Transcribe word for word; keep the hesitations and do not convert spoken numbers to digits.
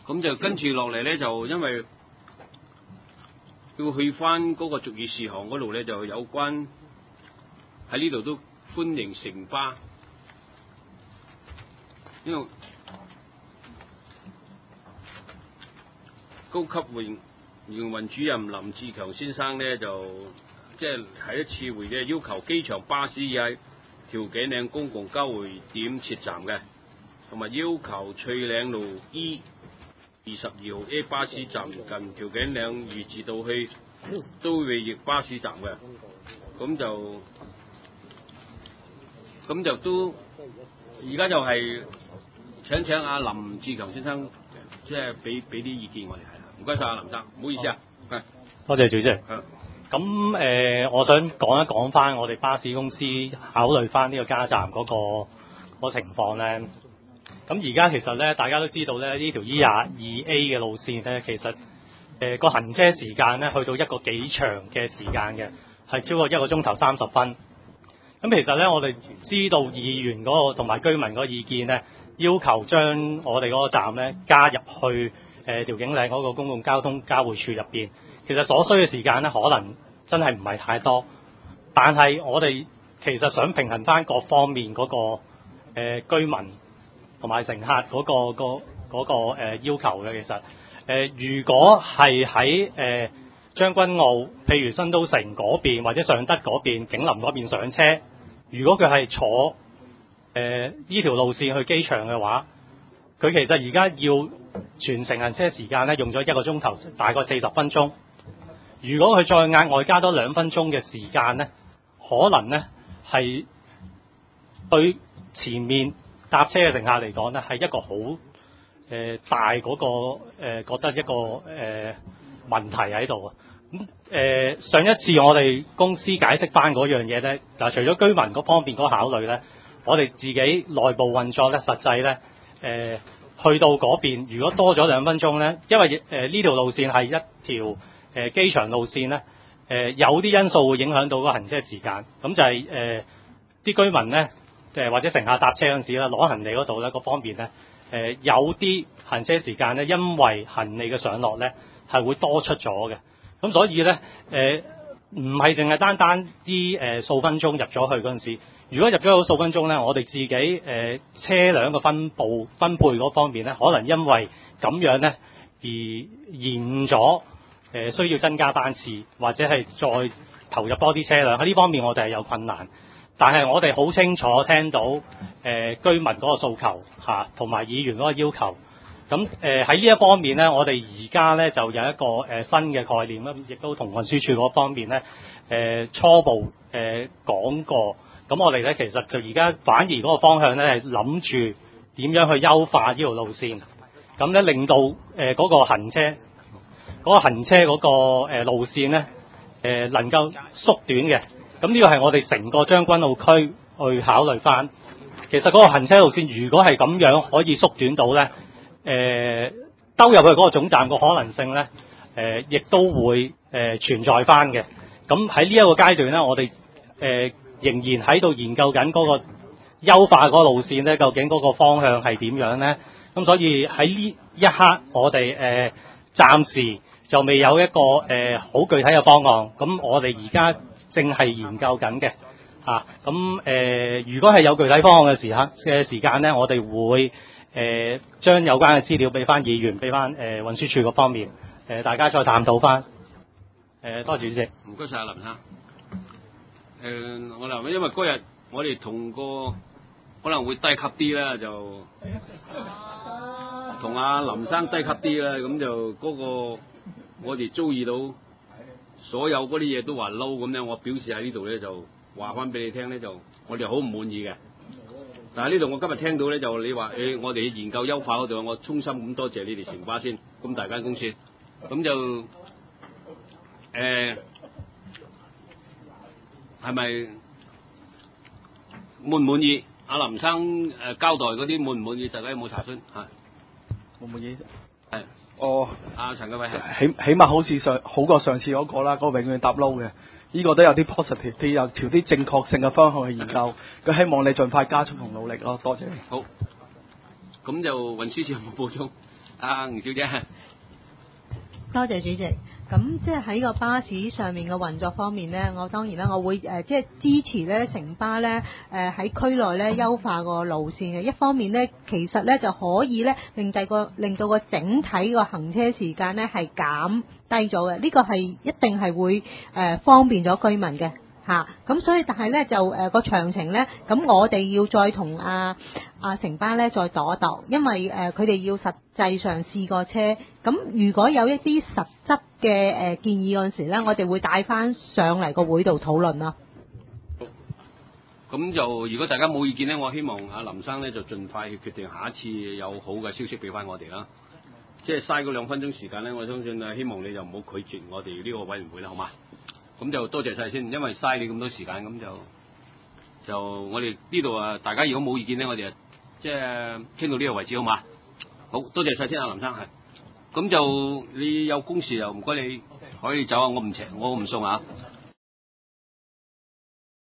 咁就跟住落嚟咧，就因為要去翻嗰個俗語事項嗰度咧，就有關喺呢度都歡迎城巴，因為高級營營運主任林志強先生咧，就即係喺一次會嘅要求，機場巴士喺調景嶺公共交匯點設站嘅，同埋要求翠嶺路 E 二十二號 A 巴士站近調景嶺裕治道去都會驛巴士站嘅，咁就咁就都而家就係請請阿林志強先生，即係俾俾啲意見我哋係啦，唔該晒阿林生，唔好意思啊，係多謝主席。咁誒、呃，我想講一講翻我哋巴士公司考慮翻呢個加站嗰、嗰個、嗰個情況咧。咁而家其實咧，大家都知道咧，呢條 E 廿二 A 嘅路線咧，其實誒個、呃、行車時間咧，去到一個幾長嘅時間嘅，係超過一個鐘頭三十分。咁其實咧，我哋知道議員嗰、嗰個同埋居民嗰個意見咧，要求將我哋嗰個站咧加入去誒調景嶺嗰個公共交通交匯處入邊。其實所需嘅時間咧，可能真係唔係太多，但係我哋其實想平衡翻各方面嗰、嗰個、呃、居民同埋乘客嗰、嗰個、嗰個嗰個嗰個、要求嘅。其實誒、呃，如果係喺誒將軍澳，譬如新都城嗰邊或者尚德嗰邊、景林嗰邊上車，如果佢係坐誒呢條路線去機場嘅話，佢其實而家要全程行車時間咧用咗一個鐘頭，大概四十分鐘。如果佢再額外加多兩分鐘嘅時間咧，可能咧係對前面搭車嘅乘客嚟講咧係一個好誒、呃、大嗰、嗰個誒、呃、覺得一個誒、呃、問題喺度啊。咁、呃、誒上一次我哋公司解釋翻嗰樣嘢咧，嗱除咗居民嗰方面嗰考慮咧，我哋自己內部運作咧，實際咧誒、呃、去到嗰邊，如果多咗兩分鐘咧，因為誒呢條路線係一條誒、呃、機場路線咧，誒、呃、有啲因素會影響到個行車時間，咁就係誒啲居民咧，誒、呃、或者乘客搭車嗰陣時咧，攞行李嗰度咧，嗰方面咧，誒、呃、有啲行車時間咧，因為行李嘅上落咧係會多出咗嘅，咁所以咧誒唔係淨係單單啲誒數分鐘入咗去嗰陣時，如果入咗去數分鐘咧，我哋自己誒、呃、車輛嘅分佈分配嗰方面咧，可能因為咁樣咧而延誤咗。誒需要增加班次，或者係再投入多啲車輛喺呢方面，我哋係有困難。但係我哋好清楚聽到誒、呃、居民嗰個訴求嚇，同、啊、埋議員嗰個要求。咁誒喺呢一方面咧，我哋而家咧就有一個誒、呃、新嘅概念啦，亦都同運輸署嗰方面咧誒、呃、初步誒講、呃、過。咁我哋咧其實就而家反而嗰個方向咧係諗住點樣去優化呢條路線，咁咧令到誒嗰、呃嗰個行車。嗰個行車嗰個路線咧，誒能夠縮短嘅，咁呢個係我哋成個將軍澳區去考慮翻。其實嗰個行車路線如果係咁樣可以縮短到咧，誒兜入去嗰個總站個可能性咧，誒亦都會誒存在翻嘅。咁喺呢一個階段咧，我哋誒仍然喺度研究緊嗰個優化嗰個路線咧，究竟嗰個方向係點樣咧？咁所以喺呢一刻，我哋誒暫時就未有一個誒好、呃、具體嘅方案，咁我哋而家正係研究緊嘅嚇。咁、啊、誒、呃，如果係有具體方案嘅時刻嘅時間咧，我哋會誒、呃、將有關嘅資料俾翻議員，俾翻誒運輸署嗰方面，誒、呃、大家再探討翻。誒、呃，多謝主席。 唔該晒，林生。誒、呃，我諗因為嗰日我哋同個可能會低級啲啦，就同阿林生低級啲啦，咁就嗰、那個。我哋遭遇到所有嗰啲嘢都話撈咁樣，我表示喺呢度咧就話翻俾你聽咧，就我哋好唔滿意嘅。但係呢度我今日聽到咧就你話誒、欸，我哋研究優化嗰度，我衷心咁多謝你哋城巴先，咁大間公司，咁就誒係咪滿唔滿意？阿林生誒、呃、交代嗰啲滿唔滿意？大家有冇查詢嚇？ 滿唔滿意？ 係。 哦， 阿陳繼偉起起碼好似上好過上次嗰個啦，嗰、嗰個永遠搭撈嘅，呢、呢個都有啲 positive 啲，有朝啲正確性嘅方向去研究。佢希望你盡快加速同努力咯，多謝你。 好，咁就運輸署有冇補充？ 阿吳小姐。 多謝主席。咁即係喺個巴士上面嘅運作方面呢，我當然啦，我會誒、呃、即係支持咧城巴咧誒喺區內咧優化個路線嘅。一方面呢，其實咧就可以咧令第個令到個整體個行車時間咧係減低咗嘅。呢、這個係一定係會誒、呃、方便咗居民嘅。嚇，咁、啊、所以但係咧就誒個詳情咧，咁我哋要再同阿阿城巴咧再度一度，因為誒佢哋要實際上試個車，咁如果有一啲實質嘅誒、呃、建議嗰陣時咧，我哋會帶翻上嚟個會度討論啦。 咁就如果大家冇意見咧，我希望阿林生咧就盡快去決定下一次有好嘅消息俾翻我哋啦。即係嘥嗰兩分鐘時間咧，我相信啊，希望你就唔好拒絕我哋呢個委員會啦，好嘛？咁就多謝晒先，因為嘥你咁多時間，咁就就我哋呢度啊，大家如果冇意見咧，我哋即係傾到呢個為止，好嘛？好多謝晒先啊，林生係。咁就你有公事又唔該你可以走啊，我唔請我唔送啊。